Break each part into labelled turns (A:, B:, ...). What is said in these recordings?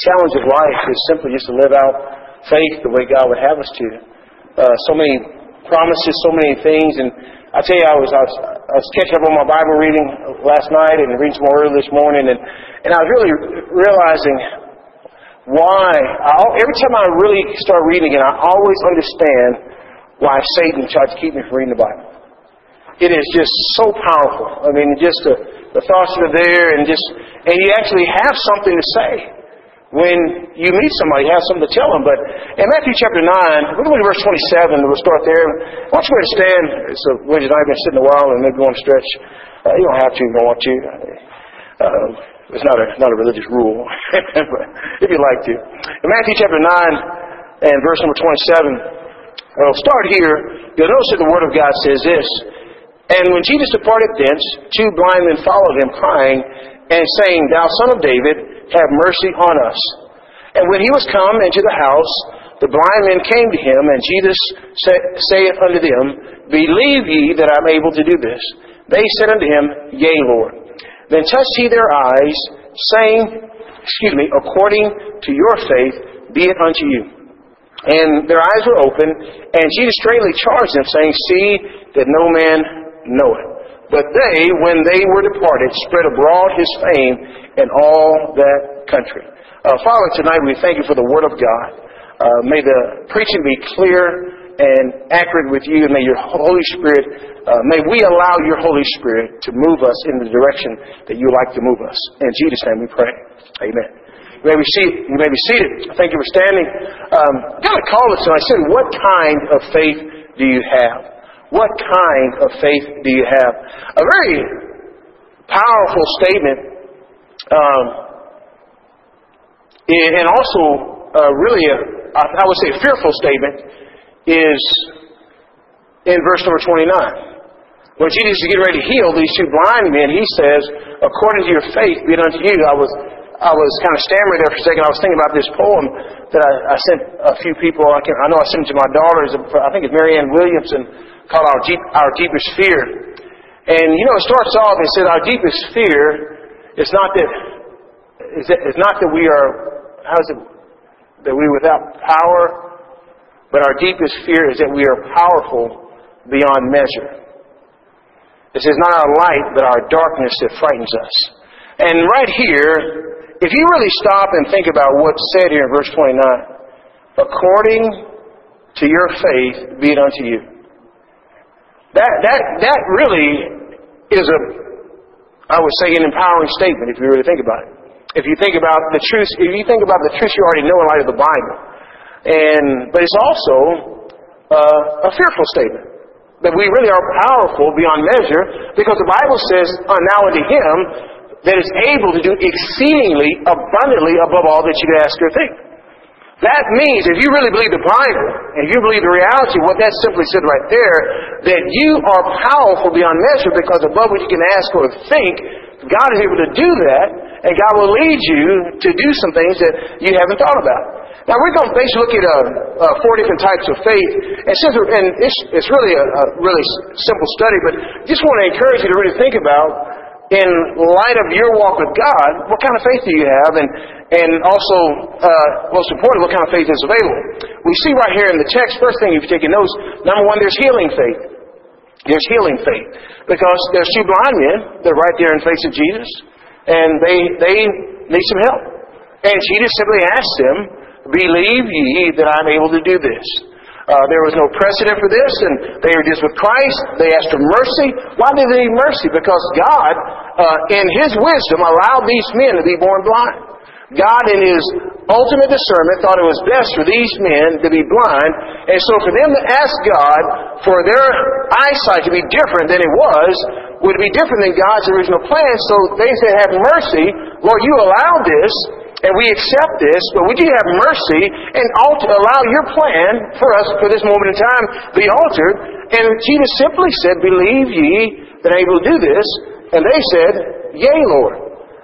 A: challenge of life is simply just to live out faith the way God would have us to. So many promises, so many things, and I tell you, I was catching up on my Bible reading last night and reading some more early this morning, and I was really realizing why. Every time I really start reading it, I always understand why Satan tried to keep me from reading the Bible. It is just so powerful. I mean, just the thoughts that are there, and you actually have something to say. When you meet somebody, you have something to tell them. But in Matthew chapter 9, we're going to verse 27. We'll start there. Why don't you go ahead and stand? It's a Wednesday night. I've been sitting a while, and maybe you want to stretch. You don't have to if you don't want to. It's not a religious rule, but if you'd like to. In Matthew chapter 9 and verse number 27, I'll start here. You'll notice that the Word of God says this. And when Jesus departed thence, 2 blind men followed him, crying and saying, Thou Son of David, have mercy on us. And when he was come into the house, the blind men came to him, and Jesus saith unto them, Believe ye that I am able to do this? They said unto him, Yea, Lord. Then touched he their eyes, saying, According to your faith, be it unto you. And their eyes were opened, and Jesus straightly charged them, saying, See that no man know it. But they, when they were departed, spread abroad his fame in all that country. Father, tonight we thank you for the Word of God. May the preaching be clear and accurate with you, and may your Holy Spirit, may we allow your Holy Spirit to move us in the direction that you like to move us. In Jesus' name we pray. Amen. You may be seated. Thank you for standing. I got a call this tonight. I said, what kind of faith do you have? What kind of faith do you have? A very powerful statement, and also really, I would say a fearful statement, is in verse number 29. When Jesus is getting ready to heal these 2 blind men, he says, According to your faith, be it unto you. I was kind of stammering there for a second. I was thinking about this poem that I sent a few people. I know I sent it to my daughters. I think it's Marianne Williamson, called Our Deepest Fear. And it starts off and says, our deepest fear is not that we are, that we're without power, but our deepest fear is that we are powerful beyond measure. It says, not our light, but our darkness that frightens us. And right here, if you really stop and think about what's said here in verse 29, according to your faith, be it unto you. That really is I would say, an empowering statement if you really think about it. If you think about the truth, you already know in light of the Bible. But it's also a fearful statement. That we really are powerful beyond measure, because the Bible says, now unto him that is able to do exceedingly abundantly above all that you could ask or think. That means, if you really believe the Bible, and if you believe the reality of what that simply said right there, that you are powerful beyond measure, because above what you can ask or think, God is able to do that, and God will lead you to do some things that you haven't thought about. Now, we're going to basically look at 4 different types of faith, and it's really a really simple study, but just want to encourage you to really think about, in light of your walk with God, what kind of faith do you have, and also, most importantly, what kind of faith is available. We see right here in the text, first thing if you're taking notes, number 1, there's healing faith. There's healing faith. Because there's 2 blind men, they're right there in the face of Jesus, and they need some help. And Jesus simply asked them, Believe ye that I'm able to do this? There was no precedent for this, and they were just with Christ. They asked for mercy. Why did they need mercy? Because God, in His wisdom, allowed these men to be born blind. God, in His ultimate discernment, thought it was best for these men to be blind. And so for them to ask God for their eyesight to be different than it was, would be different than God's original plan. So they said, have mercy. Lord, you allowed this, and we accept this, but would you have mercy and allow your plan for us for this moment in time be altered? And Jesus simply said, Believe ye that I'm able to do this? And they said, Yea, Lord.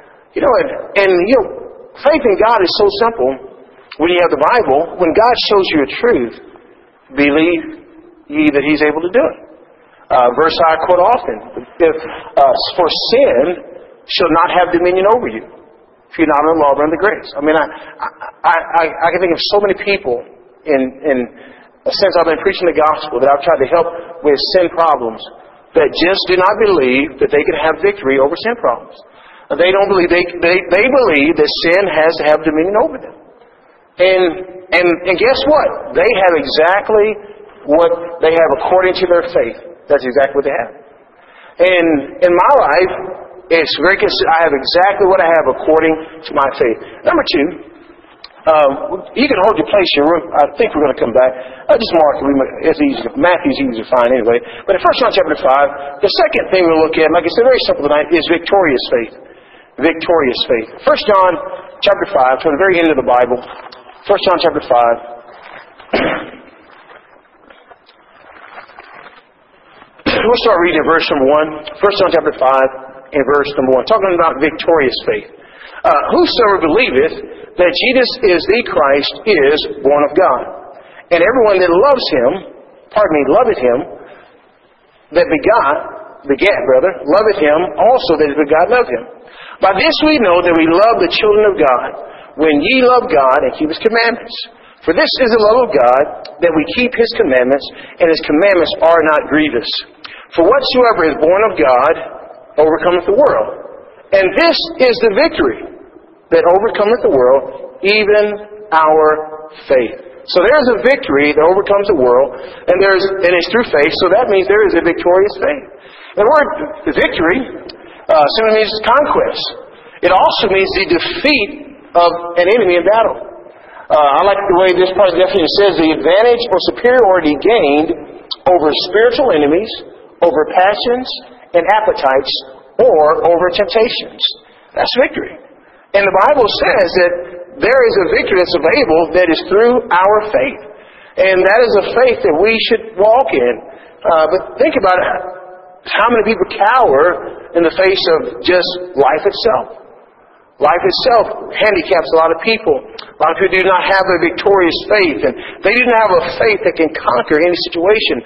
A: Faith in God is so simple. When you have the Bible, when God shows you a truth, believe ye that He's able to do it. Verse I quote often, for sin shall not have dominion over you. if you're not under the law, but under the grace. I mean, I can think of so many people in since I've been preaching the gospel that I've tried to help with sin problems that just do not believe that they can have victory over sin problems. They don't believe they believe that sin has to have dominion over them. And guess what? They have exactly what they have according to their faith. That's exactly what they have. And in my life, it's very consistent. I have exactly what I have according to my faith. Number two, you can hold your place here. I think we're going to come back. Just mark it. It's easy. Matthew's easy to find anyway. But in 1 John chapter 5, the second thing we'll look at, like I said, very simple tonight, is victorious faith. Victorious faith. 1 John chapter 5, to the very end of the Bible. 1 John chapter 5. We'll start reading at verse number 1. 1 John chapter 5 and verse number 1. Talking about victorious faith. Whosoever believeth that Jesus is the Christ is born of God. And everyone that loves him, loveth him, that loveth him also that is begot love him. By this we know that we love the children of God, when ye love God and keep his commandments. For this is the love of God, that we keep his commandments, and his commandments are not grievous. For whatsoever is born of God overcometh the world. And this is the victory that overcometh the world, even our faith. So there's a victory that overcomes the world, and it's through faith, so that means there is a victorious faith. The word victory simply means conquest. It also means the defeat of an enemy in battle. I like the way this part of the definition says, the advantage or superiority gained over spiritual enemies, over passions and appetites, or over temptations. That's victory. And the Bible says that there is a victory that's available that is through our faith. And that is a faith that we should walk in. But think about it. How many people cower in the face of just life itself? Life itself handicaps a lot of people. A lot of people do not have a victorious faith, and they do not have a faith that can conquer any situation.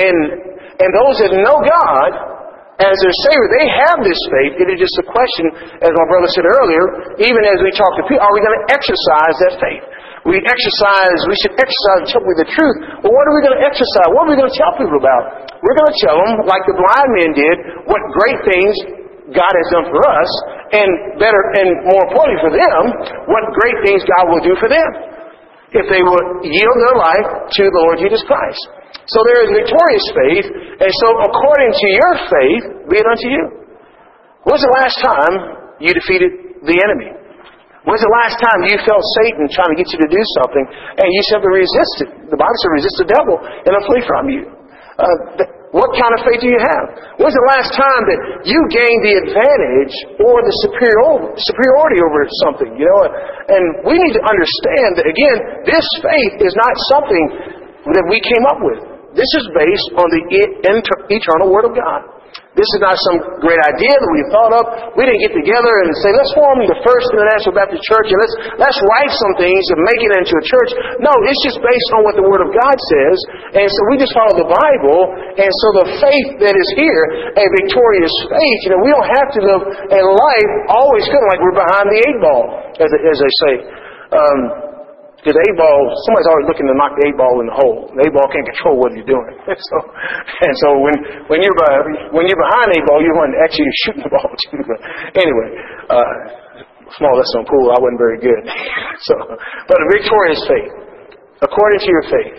A: And those that know God as their Savior, they have this faith. It is just a question, as my brother said earlier, even as we talk to people, are we going to exercise that faith? We should exercise and tell people the truth. Well, what are we going to exercise? What are we going to tell people about? We're going to tell them, like the blind men did, what great things God has done for us, and better and more importantly for them, what great things God will do for them if they will yield their life to the Lord Jesus Christ. So there is victorious faith, and so according to your faith, be it unto you. When was the last time you defeated the enemy? When was the last time you felt Satan trying to get you to do something, and you simply resisted? The Bible says resist the devil, and he'll flee from you. What kind of faith do you have? When was the last time that you gained the advantage or the superiority over something? And we need to understand that, again, this faith is not something that we came up with. This is based on the eternal Word of God. This is not some great idea that we thought of. We didn't get together and say, let's form the First International Baptist Church and let's write some things and make it into a church. No, it's just based on what the Word of God says. And so we just follow the Bible. And so the faith that is here, a victorious faith, we don't have to live a life always feeling like we're behind the 8-ball, as they say. Because the 8-ball, somebody's always looking to knock the 8-ball in the hole. The 8-ball can't control what you're doing. So when you're behind the 8-ball, you're one actually shooting the ball too. But anyway, small lesson on pool, I wasn't very good. But a victorious faith, according to your faith,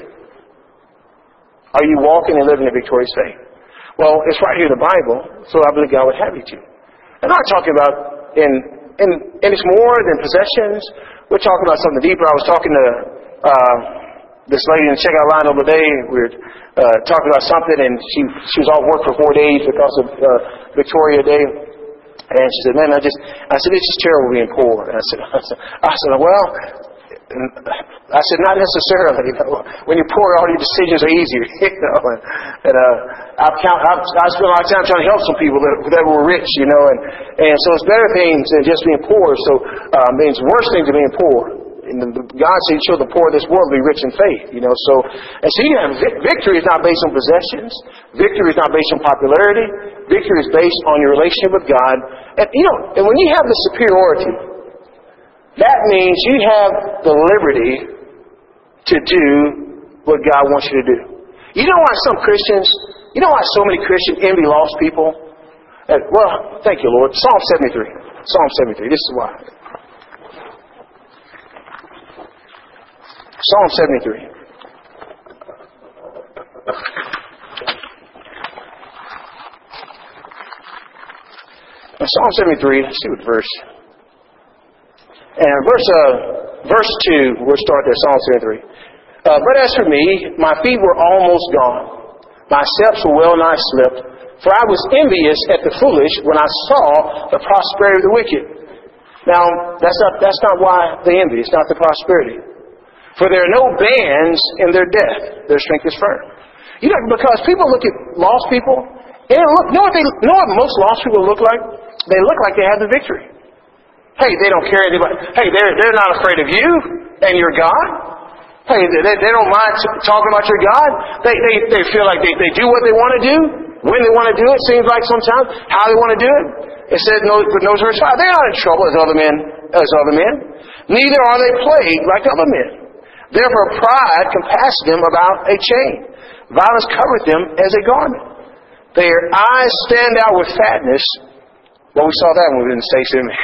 A: are you walking and living a victorious faith? Well, it's right here in the Bible, so I believe God would have you to. And I'm not talking about and it's more than possessions. We're talking about something deeper. I was talking to this lady in the checkout line the other day. We were talking about something, and she was off work for 4 days because of Victoria Day. And she said, "Man, I said, it's just terrible being poor." And I said, "Well," "not necessarily. When you're poor, all your decisions are easier." And I've spent a lot of time trying to help some people that were rich, and so it's better things than just being poor. So it's worse things than being poor. And God said, "Show the poor of this world to be rich in faith." So you have victory is not based on possessions. Victory is not based on popularity. Victory is based on your relationship with God. And when you have the superiority that means you have the liberty to do what God wants you to do. You know why so many Christians envy lost people? Well, thank you, Lord. Psalm 73. Psalm 73. This is why. Psalm 73. Now, Psalm 73, let's see what verse. And verse 2, we'll start there, Psalm 73. But as for me, my feet were almost gone. My steps were well nigh slipped. For I was envious at the foolish when I saw the prosperity of the wicked. Now, that's not why they envy. It's not the prosperity. For there are no bands in their death. Their strength is firm. You know, because people look at lost people, and know what most lost people look like? They look like they have the victory. Hey, they don't care anybody. Hey, they're not afraid of you and your God. Hey, they don't mind talking about your God. They feel like they do what they want to do, when they want to do it, seems like sometimes, how they want to do it. It says, but verse 5, they're not in trouble as other men. Neither are they plagued like other men. Therefore pride compassed them about a chain. Violence covered them as a garment. Their eyes stand out with fatness. Well, we saw that when we were in the States, didn't we?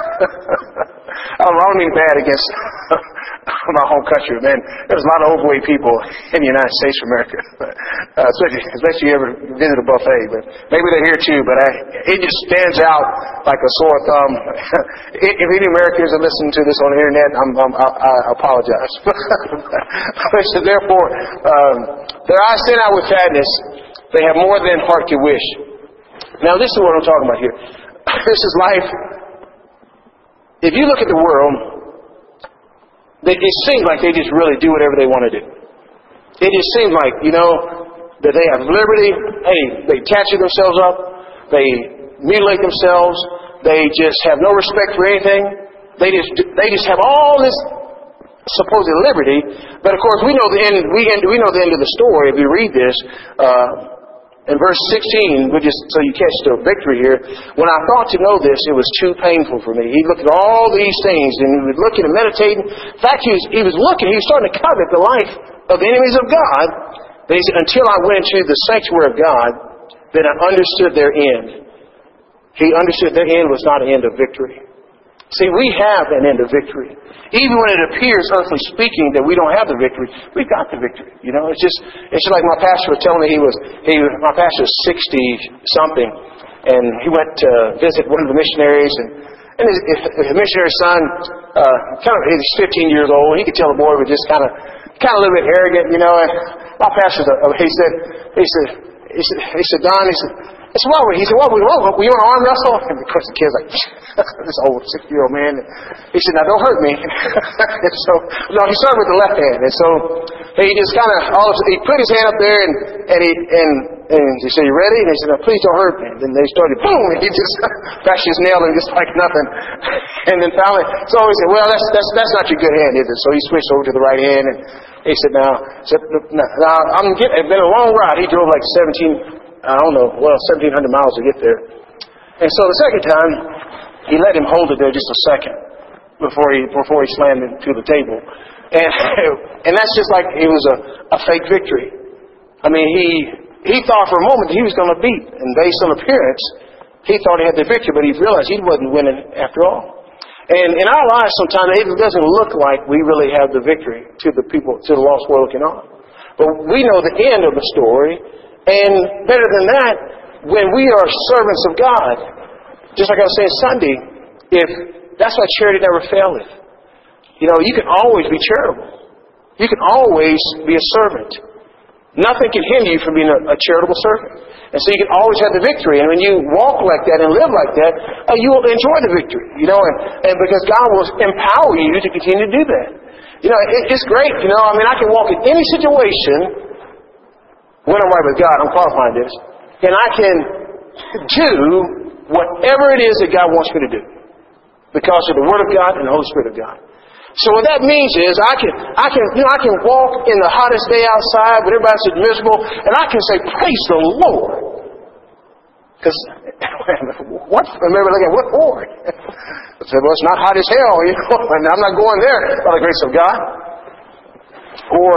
A: I don't mean bad against my home country, man. There's a lot of overweight people in the United States of America, especially you ever visit a buffet. But maybe they're here too. But it just stands out like a sore thumb. If any Americans are listening to this on the internet, I apologize. So therefore, their eyes stand out with fatness. They have more than heart could wish. Now, this is what I'm talking about here. This is life. If you look at the world, it seems like they just really do whatever they want to do. It just seems like, that they have liberty. Hey, they tattoo themselves up. They mutilate themselves. They just have no respect for anything. They just have all this supposed liberty. But of course, we know the end. We know the end of the story if we read this. In verse 16, so you catch the victory here. When I thought to know this, it was too painful for me. He looked at all these things, and he was looking and meditating. In fact, he was starting to covet the life of the enemies of God. But he said, until I went into the sanctuary of God, then I understood their end. He understood their end was not an end of victory. See, we have an end of victory. Even when it appears, earthly speaking, that we don't have the victory, we've got the victory. It's just like my pastor was telling me my pastor is 60-something, and he went to visit one of the missionaries, and his missionary son, he's 15 years old, and he could tell the boy was just kind of a little bit arrogant, and my pastor, he said, Don, what were you want to arm wrestle? And of course the kid's like, this old 60-year-old man. He said, now don't hurt me. And so, no, he started with the left hand. And so he just he put his hand up there and he said, you ready? And he said, no, please don't hurt me. And then they started, boom, and he just bashed his nail in just like nothing. And then finally, so he said, well, that's not your good hand, is it? So he switched over to the right hand, and he said, now it's been a long ride. He drove like 1,700 miles to get there. And so the second time, he let him hold it there just a second before he slammed into the table. And that's just like it was a fake victory. I mean, he thought for a moment he was going to beat, and based on appearance, he thought he had the victory, but he realized he wasn't winning after all. And in our lives, sometimes it doesn't look like we really have the victory to the lost world looking on. But we know the end of the story. And better than that, when we are servants of God, just like I was saying Sunday, that's why charity never faileth. You can always be charitable. You can always be a servant. Nothing can hinder you from being a charitable servant. And so you can always have the victory. And when you walk like that and live like that, you will enjoy the victory. And because God will empower you to continue to do that. It's great. I can walk in any situation when I'm right with God. I'm qualifying this. And I can do whatever it is that God wants me to do. Because of the Word of God and the Holy Spirit of God. So what that means is I can walk in the hottest day outside when everybody's miserable, and I can say, praise the Lord. Because, what? Remember, like, what for? I said, well, it's not hot as hell, and I'm not going there by the grace of God. Or,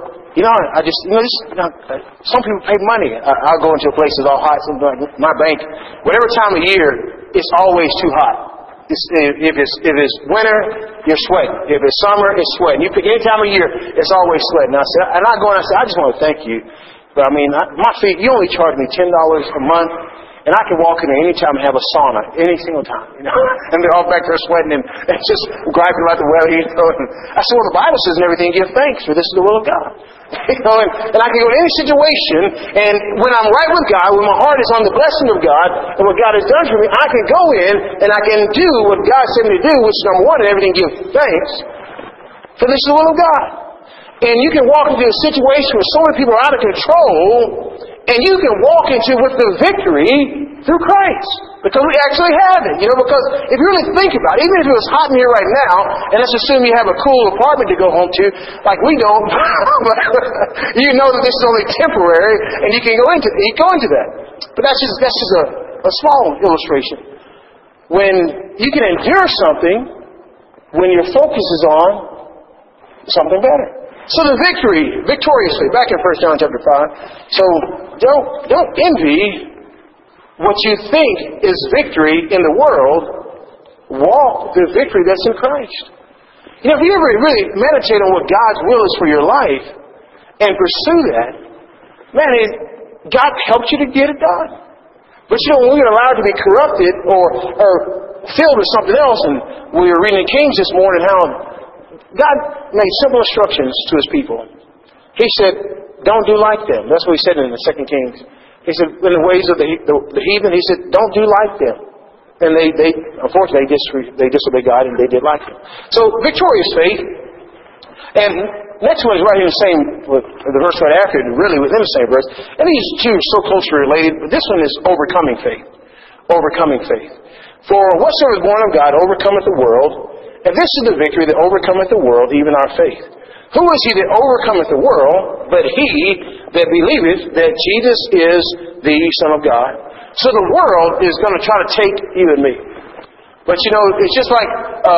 A: some people pay money. I'll go into a place that's all hot. My bank, whatever time of year, it's always too hot. If it's winter, you're sweating. If it's summer, it's sweating. You pick any time of year, it's always sweating. I just want to thank you. But my feet, you only charge me $10 a month. And I can walk in there anytime and have a sauna, any single time, And they're all back there sweating and just griping about the weather, And I said, well, the Bible says in everything, give thanks, for this is the will of God. And I can go in any situation, and when I'm right with God, when my heart is on the blessing of God and what God has done for me, I can go in and I can do what God said me to do, which is number one, and everything give thanks, for this is the will of God. And you can walk into a situation where so many people are out of control, and you can walk into with the victory through Christ. Because we actually have it. Because if you really think about it, even if it was hot in here right now, and let's assume you have a cool apartment to go home to, like we don't, you know that this is only temporary, and you can go into that. But that's just a small illustration. When you can endure something, when your focus is on something better. So the victoriously, back in 1 John chapter 5. So don't envy what you think is victory in the world. Walk the victory that's in Christ. If you ever really meditate on what God's will is for your life and pursue that, man, God helps you to get it done. But when we get allowed to be corrupted or filled with something else, and we were reading in Kings this morning how God made simple instructions to His people. He said, don't do like them. That's what He said in the 2 Kings. He said, in the ways of the heathen, He said, don't do like them. And they unfortunately, they disobeyed God and they did like them. So, victorious faith. And next one is right here in the same, the verse right after it, really within the same verse. And these two are so closely related, but this one is overcoming faith. Overcoming faith. For whatsoever is born of God overcometh the world. And this is the victory that overcometh the world, even our faith. Who is he that overcometh the world, but he that believeth that Jesus is the Son of God? So the world is going to try to take you and me. But it's just like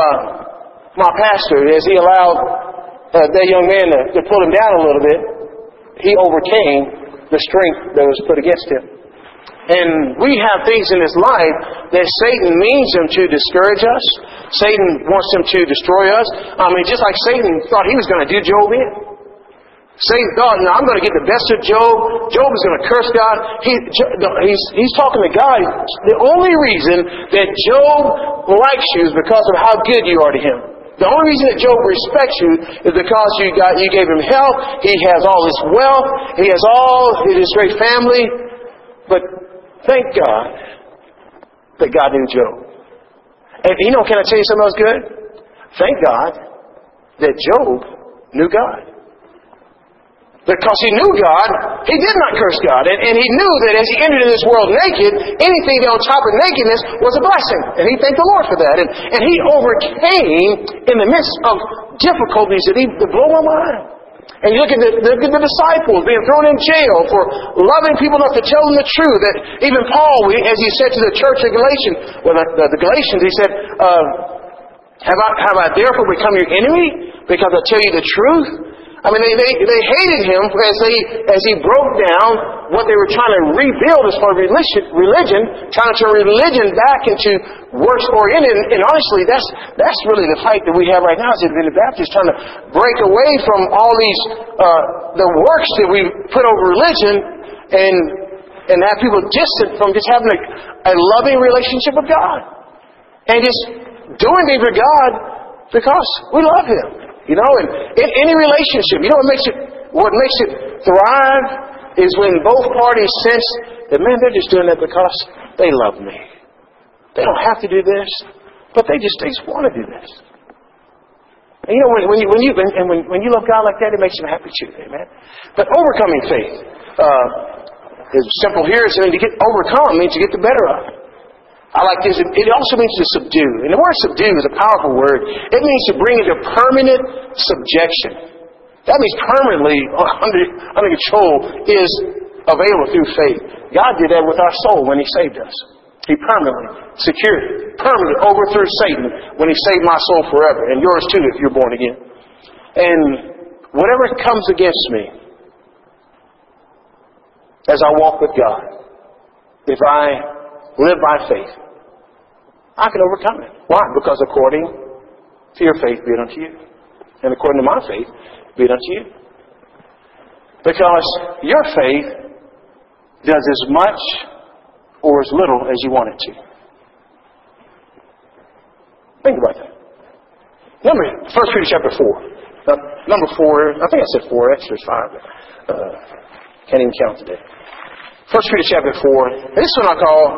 A: my pastor, as he allowed that young man to pull him down a little bit, he overcame the strength that was put against him. And we have things in this life that Satan means them to discourage us. Satan wants them to destroy us. Just like Satan thought he was going to do Job in. Satan thought, I'm going to get the best of Job. Job is going to curse God. He's talking to God. The only reason that Job likes you is because of how good you are to him. The only reason that Job respects you is because you gave him health. He has all his wealth. He has all his great family. But thank God that God knew Job. And can I tell you something else good? Thank God that Job knew God. Because he knew God, he did not curse God. And he knew that as he entered in this world naked, anything on top of nakedness was a blessing. And he thanked the Lord for that. And he overcame in the midst of difficulties that blow my mind. And you look at the disciples being thrown in jail for loving people enough to tell them the truth. That even Paul, as he said to the church of Galatians, the Galatians, he said, have I therefore become your enemy because I tell you the truth? They hated him as he broke down what they were trying to rebuild as far as religion, trying to turn religion back into works-oriented. And honestly, that's really the fight that we have right now as Independent Baptists, trying to break away from all these the works that we put over religion and have people distant from just having a loving relationship with God. And just doing things for God because we love Him. And in any relationship, what makes it thrive is when both parties sense that, man, they're just doing that because they love me. They don't have to do this, but they just want to do this. And when you love God like that, it makes Him happy too, amen. But overcoming faith is simple here. To get overcome means to get the better of. I like this. It also means to subdue. And the word subdue is a powerful word. It means to bring into permanent subjection. That means permanently under control is available through faith. God did that with our soul when He saved us. He permanently secured, permanently overthrew Satan when He saved my soul forever, and yours too if you're born again. And whatever comes against me as I walk with God, if I live by faith, I can overcome it. Why? Because according to your faith be it unto you. And according to my faith be it unto you. Because your faith does as much or as little as you want it to. Think about that. 1 Peter chapter 4. Number 4, I think I said 4, extra is 5. Can't even count today. 1 Peter chapter 4. This one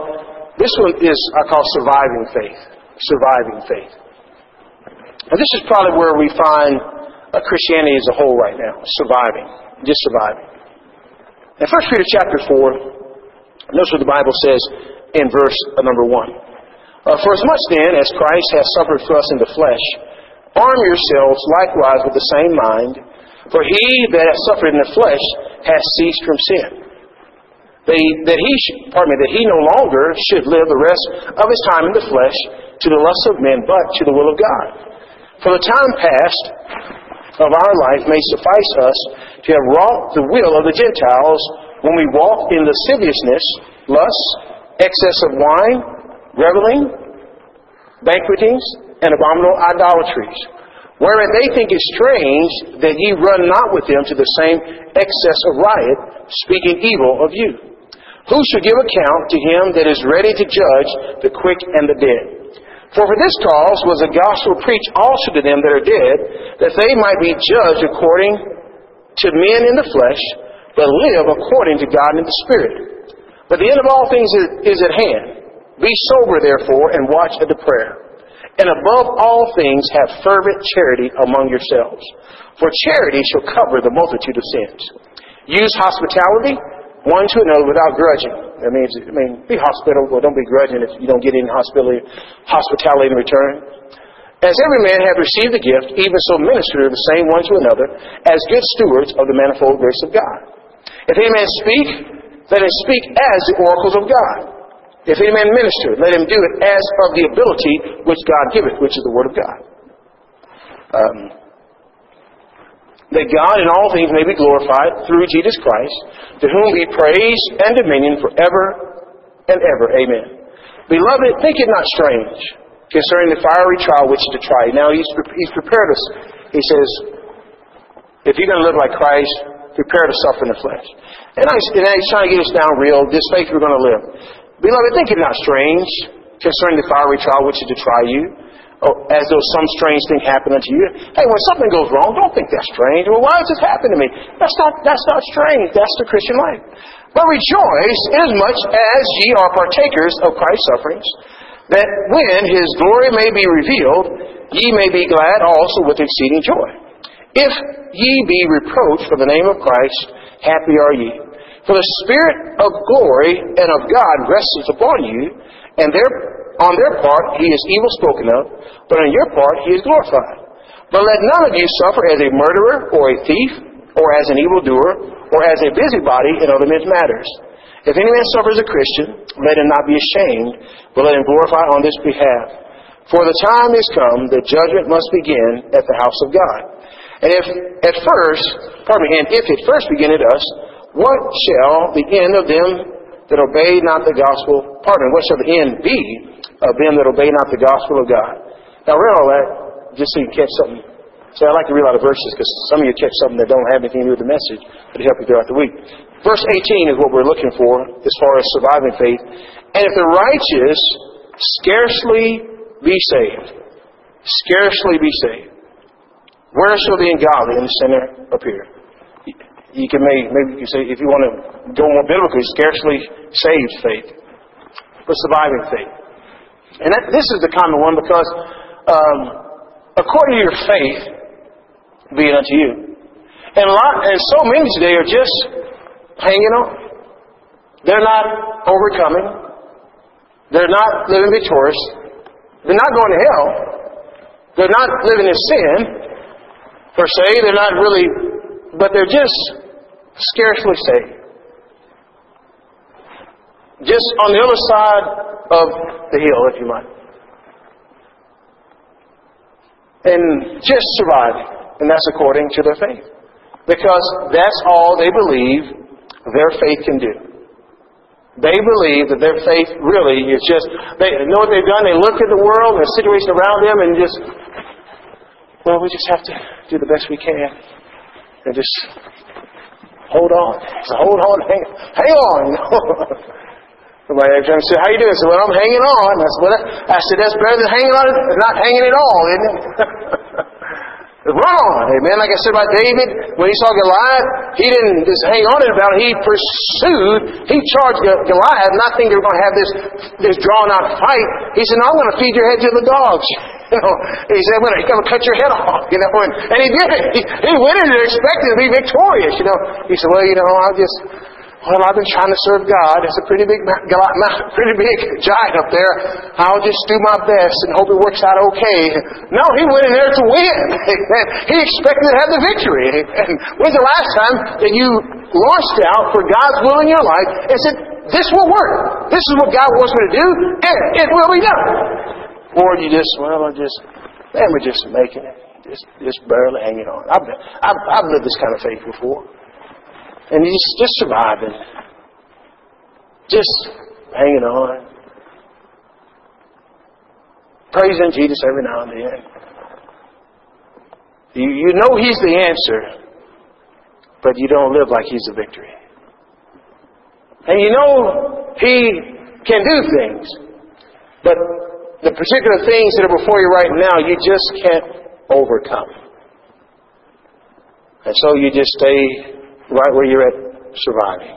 A: I call surviving faith. Surviving faith. And this is probably where we find Christianity as a whole right now. Surviving. Just surviving. In 1 Peter chapter 4, notice what the Bible says in verse number 1. For as much then as Christ has suffered for us in the flesh, arm yourselves likewise with the same mind, for he that has suffered in the flesh has ceased from sin. That he no longer should live the rest of his time in the flesh to the lusts of men, but to the will of God. For the time past of our life may suffice us to have wrought the will of the Gentiles when we walked in lasciviousness, lusts, excess of wine, reveling, banquetings, and abominable idolatries, wherein they think it strange that ye run not with them to the same excess of riot, speaking evil of you. Who shall give account to him that is ready to judge the quick and the dead? For this cause was the gospel preached also to them that are dead, that they might be judged according to men in the flesh, but live according to God in the Spirit. But the end of all things is at hand. Be sober, therefore, and watch at the prayer. And above all things have fervent charity among yourselves. For charity shall cover the multitude of sins. Use hospitality one to another without grudging. That means, be hospitable, don't be grudging if you don't get any hospitality in return. As every man hath received a gift, even so minister the same one to another, as good stewards of the manifold grace of God. If any man speak, let him speak as the oracles of God. If any man minister, let him do it as of the ability which God giveth, which is the word of God. That God in all things may be glorified through Jesus Christ, to whom be praise and dominion forever and ever. Amen. Beloved, think it not strange concerning the fiery trial which is to try you. Now, He's prepared us. He says, if you're going to live like Christ, prepare to suffer in the flesh. And He's trying to get us down real, this faith we're going to live. Beloved, think it not strange concerning the fiery trial which is to try you, as though some strange thing happened unto you. Hey, when something goes wrong, don't think that's strange. Well, why does this happen to me? That's not strange. That's the Christian life. But rejoice inasmuch as ye are partakers of Christ's sufferings, that when His glory may be revealed, ye may be glad also with exceeding joy. If ye be reproached for the name of Christ, happy are ye. For the Spirit of glory and of God rests upon you, and on their part He is evil spoken of, but on your part He is glorified. But let none of you suffer as a murderer, or a thief, or as an evildoer, or as a busybody in other men's matters. If any man suffers a Christian, let him not be ashamed, but let him glorify on this behalf. For the time is come that judgment must begin at the house of God. And if it first begin at us, what shall the end of them that obey not the gospel? What shall the end be of them that obey not the gospel of God? Now, read all that just so you can catch something. So I like to read a lot of verses because some of you catch something that don't have anything to do with the message, but it'll help you throughout the week. Verse 18 is what we're looking for as far as surviving faith. And if the righteous scarcely be saved, where shall the ungodly and the sinner appear? You can maybe you say, if you want to go more biblically, scarcely saved faith, but surviving faith. And this is the common one because according to your faith, be it unto you. And so many today are just hanging on. They're not overcoming. They're not living victorious. They're not going to hell. They're not living in sin, per se. They're not really, but they're just scarcely saved. just on the other side of the hill, if you might. And just surviving. And that's according to their faith. Because that's all they believe their faith can do. They believe that their faith really is just, they know what they've done, they look at the world and the situation around them and just, well, we just have to do the best we can. And just hold on. So hold on, hang on, you know. Somebody every time said, how you doing? I said, well, I'm hanging on. I said, that's better than hanging on, not hanging at all, isn't it? Run on. Amen. Like I said about David, when he saw Goliath, he didn't just hang on it about it. He pursued. He charged Goliath, not thinking they were going to have this drawn-out fight. He said, no, I'm going to feed your head to the dogs. You know, he said, I'm going to cut your head off. You know, and he did it. He went in there expecting to be victorious. You know, he said, well, you know, I've been trying to serve God. It's a pretty big giant up there. I'll just do my best and hope it works out okay. No, he went in there to win. He expected to have the victory. And when's the last time that you launched out for God's will in your life and said, this will work. This is what God wants me to do, and it will be done. Or you just, we're just making it. Just barely hanging on. I've lived this kind of faith before. And he's just surviving. Just hanging on. Praising Jesus every now and then. You know He's the answer, but you don't live like He's the victory. And you know He can do things, but the particular things that are before you right now, you just can't overcome. And so you just stay right where you're at, surviving.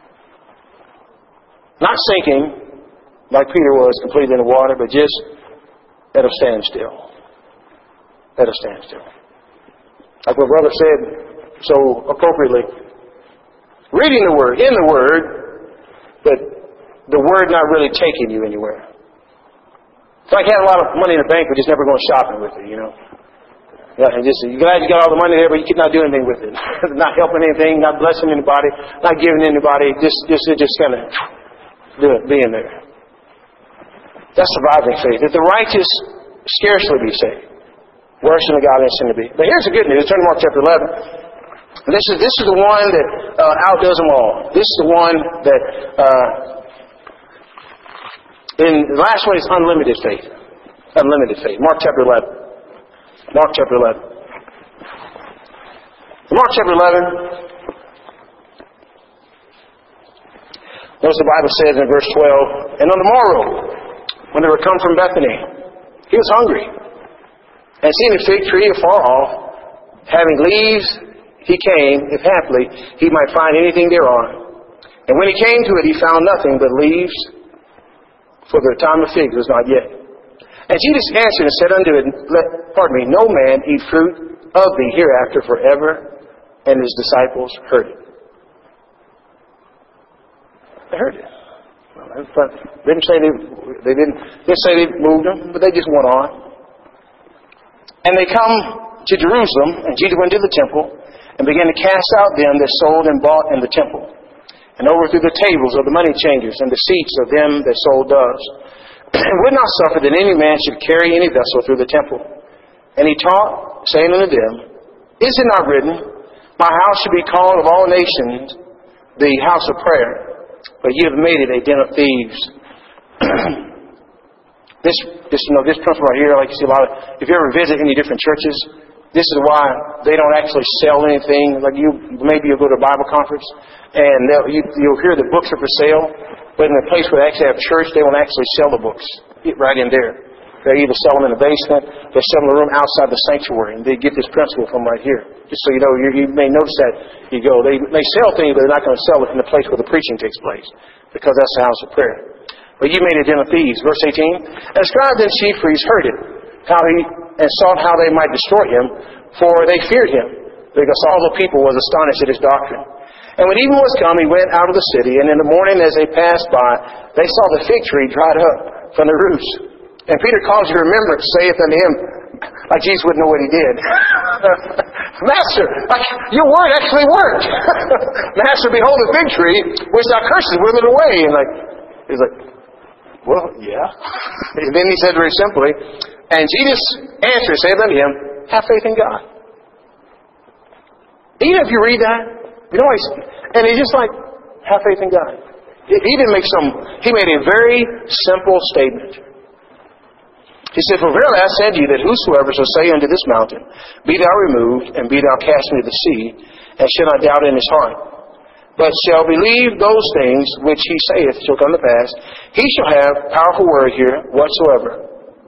A: Not sinking, like Peter was, completely in the water, but just at a standstill. At a standstill. Like my brother said so appropriately, reading the Word, in the Word, but the Word not really taking you anywhere. It's like having a lot of money in the bank, but just never going shopping with it, you know. Yeah, and just, you're glad you got all the money there, but you could not do anything with it. Not helping anything, not blessing anybody, not giving anybody, just kind of being there. That's surviving faith. If the righteous scarcely be saved, worse than the godly sin to be. But here's the good news. Turn to Mark chapter 11. This is the one that outdoes them all. This is the one that, in the last one is unlimited faith. Unlimited faith. Mark chapter 11. Mark chapter 11. Mark chapter 11. Notice the Bible says in verse 12, and on the morrow, when they were come from Bethany, he was hungry. And seeing a fig tree afar off, having leaves, he came, if haply he might find anything thereon. And when he came to it, he found nothing but leaves, for the time of figs was not yet. And Jesus answered and said unto it, no man eat fruit of thee hereafter forever. And his disciples heard it. They heard it. Well, didn't say they moved them, but they just went on. And they come to Jerusalem, and Jesus went to the temple and began to cast out them that sold and bought in the temple, and overthrew the tables of the money changers and the seats of them that sold doves. And would not suffer that any man should carry any vessel through the temple. And he taught, saying unto them, is it not written, my house should be called of all nations the house of prayer, but ye have made it a den of thieves. This principle right here, like you see a lot of, if you ever visit any different churches, this is why they don't actually sell anything. Like maybe you'll go to a Bible conference and you'll hear the books are for sale. But in the place where they actually have church, they won't actually sell the books right in there. They either sell them in the basement, they sell them in the room outside the sanctuary. And they get this principle from right here. Just so you know, you may notice that you go. They sell things, but they're not going to sell it in the place where the preaching takes place. Because that's the house of prayer. But you made a den of thieves. Verse 18. And the scribes and chief priests heard it, and sought how they might destroy him, for they feared him, because all the people was astonished at his doctrine. And when evening was come, he went out of the city, and in the morning as they passed by, they saw the fig tree dried up from the roots. And Peter calls to remembrance, saith unto him, like Jesus wouldn't know what he did. Master, your word actually worked. Master, behold the fig tree, which thou cursest, withered away. And He's like, well, yeah. And then he said very simply, and Jesus answered, saith unto him, have faith in God. Even if you read that, you know, and he's just like, have faith in God. He didn't make he made a very simple statement. He said, for verily I say unto you that whosoever shall say unto this mountain, be thou removed, and be thou cast into the sea, and shall not doubt in his heart, but shall believe those things which he saith shall come to pass, he shall have, powerful word here, whatsoever.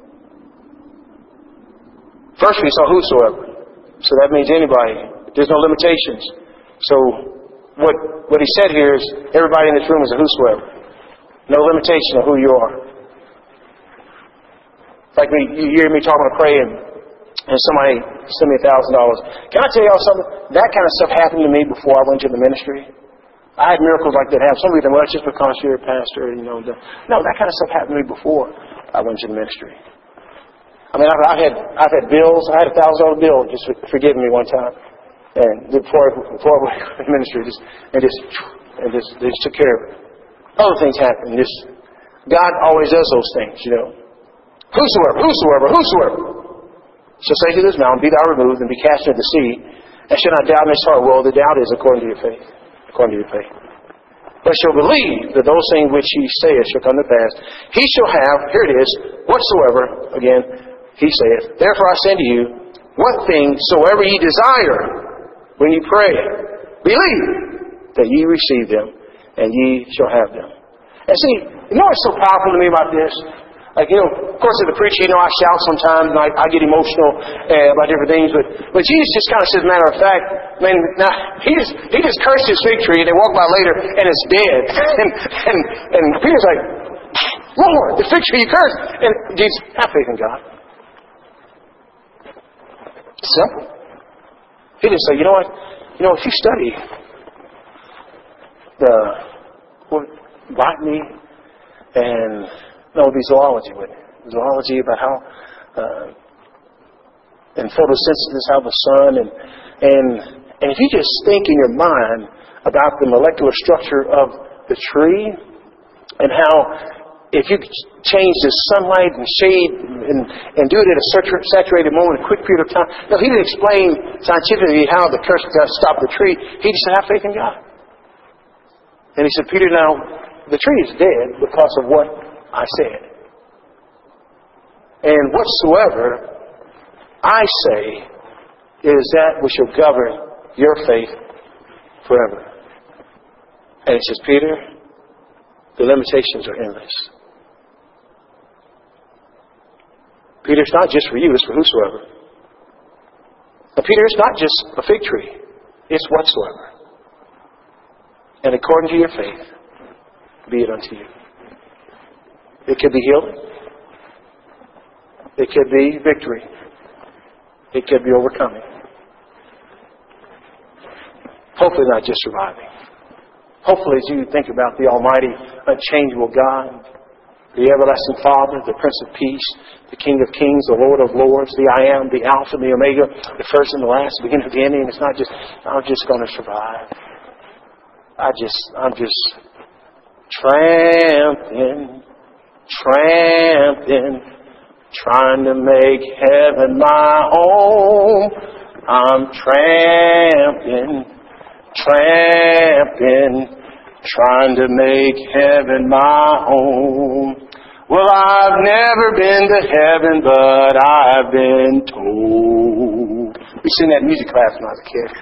A: First we saw whosoever. So that means anybody. There's no limitations. So what he said here is everybody in this room is a whosoever. No limitation of who you are. Like you hear me talking about praying, and somebody send me $1,000. Can I tell y'all something? That kind of stuff happened to me before I went to the ministry. I had miracles like that happen. Some of you think, well, it's just because you're a pastor, you know. No, that kind of stuff happened to me before I went to the ministry. I mean, I've had bills. I had a $1,000 bill just forgiven me one time, and before I went to the ministry, they just took care of it. Other things happen. God always does those things, you know. Whosoever shall say to this mountain, be thou removed, and be cast into the sea, and shall not doubt in his heart. Well, the doubt is according to your faith. According to your faith. But shall believe that those things which he saith shall come to pass. He shall have, here it is, whatsoever, again, he saith. Therefore I say unto you, what things soever ye desire when ye pray, believe that ye receive them, and ye shall have them. And see, you know what's so powerful to me about this? Like, you know, of course, as a preacher, you know, I shout sometimes, and I get emotional about different things, but Jesus just kind of says, matter of fact, I mean, now, he just cursed his fig tree, and they walk by later, and it's dead. And Peter's like, Lord, the fig tree you cursed. And Jesus, have faith in God. It's simple. He didn't say, you know what? You know, if you study the botany and zoology with it. Zoology about how and photosynthesis, how the sun and if you just think in your mind about the molecular structure of the tree and how if you change the sunlight and shade and do it at a saturated moment, a quick period of time. No, he didn't explain scientifically how the curse got to stop the tree. He just said, have faith in God. And he said, Peter, now the tree is dead because of what I said. And whatsoever I say is that which shall govern your faith forever. And he says, Peter, the limitations are endless. Peter, it's not just for you, it's for whosoever. But Peter, it's not just a fig tree, it's whatsoever. And according to your faith, be it unto you. It could be healing. It could be victory. It could be overcoming. Hopefully not just surviving. Hopefully as you think about the Almighty, unchangeable God, the everlasting Father, the Prince of Peace, the King of Kings, the Lord of Lords, the I Am, the Alpha and the Omega, the first and the last, the beginning and the ending. It's not just, I'm just going to survive. I'm just tramping, trying to make heaven my home. I'm tramping, trying to make heaven my home. Well, I've never been to heaven, but I've been told. We sing that in music class when I was a kid.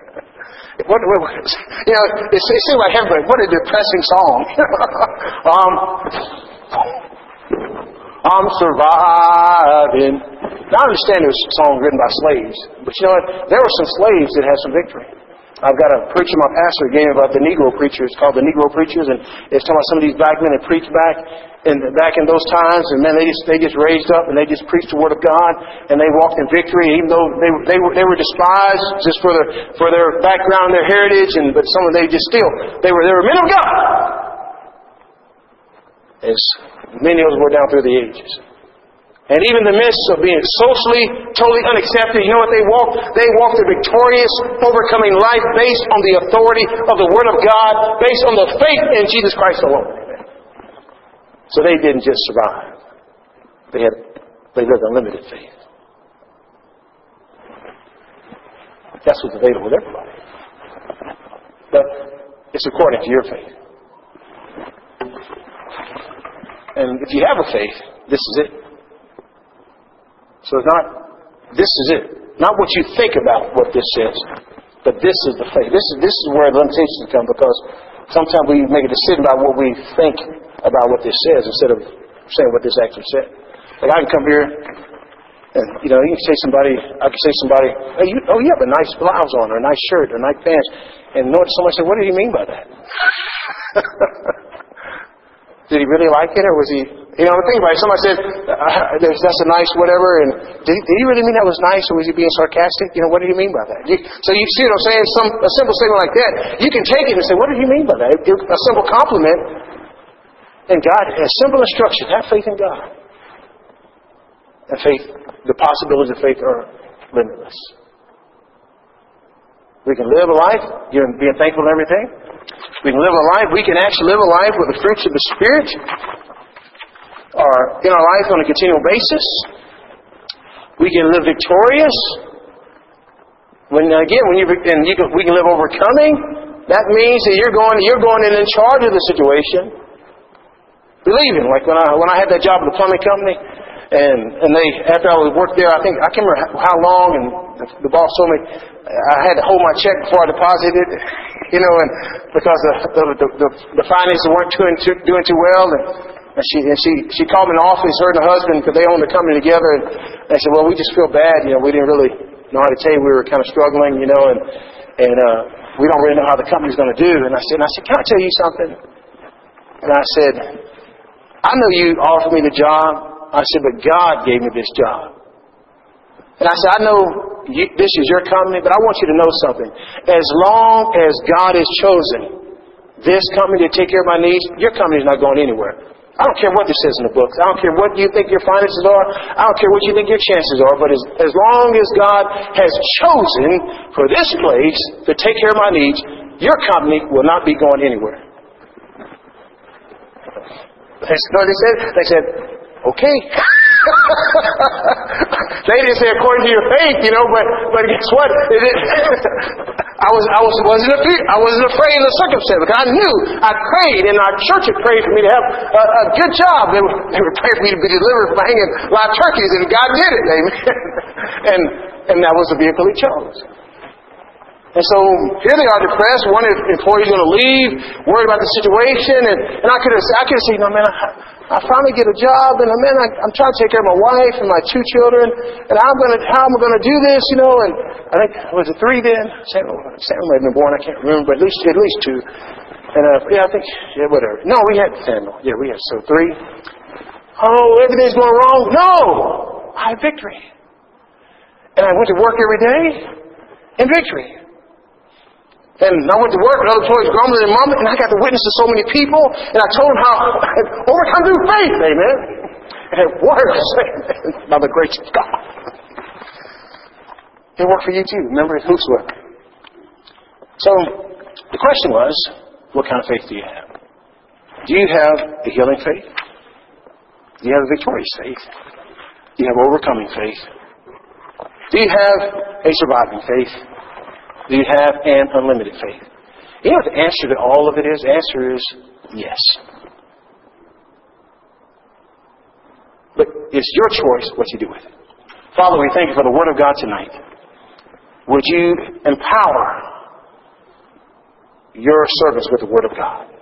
A: You know, it seems like heaven, but what a depressing song. I'm surviving. Now, I understand it was a song written by slaves, but you know what? There were some slaves that had some victory. I've got a preacher my pastor gave me about the Negro preachers, called the Negro preachers, and it's talking about some of these black men that preached back in those times, and man, they just raised up and they just preached the Word of God, and they walked in victory, even though they were despised just for their background, their heritage, but some of they were men of God. As many of us were down through the ages. And even in the midst of being socially totally unaccepted, you know what they walked? They walked a victorious, overcoming life based on the authority of the Word of God, based on the faith in Jesus Christ alone. Amen. So they didn't just survive. They lived unlimited faith. That's what's available to everybody. But it's according to your faith. And if you have a faith, this is it. So it's not, this is it. Not what you think about what this says, but this is the faith. This is where the limitations come, because sometimes we make a decision about what we think about what this says instead of saying what this actually said. Like I can come here and, you can say I can say to somebody, hey, you have a nice blouse on, or a nice shirt, or nice pants. And somebody said, what did he mean by that? Did he really like it, or was he, think about it. Somebody said, that's a nice whatever, and did he really mean that was nice, or was he being sarcastic? What did he mean by that? So you see what I'm saying? A simple statement like that, you can take it and say, what did he mean by that? A simple compliment, and God, a simple instruction, have faith in God. And faith, the possibilities of faith are limitless. We can live a life, being thankful and everything. We can live a life. We can actually live a life with the fruits of the Spirit, or in our life on a continual basis. We can live victorious. We can live overcoming. That means that you're going in charge of the situation. Believing, like when I had that job at the plumbing company, and they, after I worked there, I can't remember how long, and the boss told me I had to hold my check before I deposited it, and because the finances weren't doing too well, and she called me in the office, her and her husband, because they owned the company together, and they said, well, we just feel bad, we didn't really know how to tell you, we were kind of struggling, and we don't really know how the company's going to do. And I said, can I tell you something? And I said, I know you offered me the job. I said, but God gave me this job. And I said, I know this is your company, but I want you to know something. As long as God has chosen this company to take care of my needs, your company is not going anywhere. I don't care what this says in the books. I don't care what you think your finances are. I don't care what you think your chances are. But as long as God has chosen for this place to take care of my needs, your company will not be going anywhere. That's what they said. They said, okay. They didn't say according to your faith, but guess what? I wasn't afraid of the circumstance, because I knew I prayed, and our church had prayed for me to have a good job. They were praying for me to be delivered from hanging live turkeys, and God did it, amen. And that was the vehicle He chose. And so here they are depressed. One employee's going to leave, worried about the situation, and I could have said, I finally get a job, and I'm trying to take care of my wife and my 2 children, and how am I going to do this, and I think, was it 3 then? Samuel might have been born, I can't remember, but at least 2. And whatever. No, we had Samuel. Yeah, we had, so 3. Oh, everything's going wrong? No! I have victory. And I went to work every day in victory. And I went to work, and other employees grumbling and mumbling, and I got to witness to so many people, and I told them how I had overcome through faith, amen. And it works, by the grace of God. It worked for you too, remember? Whosoever. So, the question was, what kind of faith do you have? Do you have a healing faith? Do you have a victorious faith? Do you have overcoming faith? Do you have a surviving faith? Do you have an unlimited faith? You know what the answer to all of it is? The answer is yes. But it's your choice what you do with it. Father, we thank you for the Word of God tonight. Would you empower your servants with the Word of God?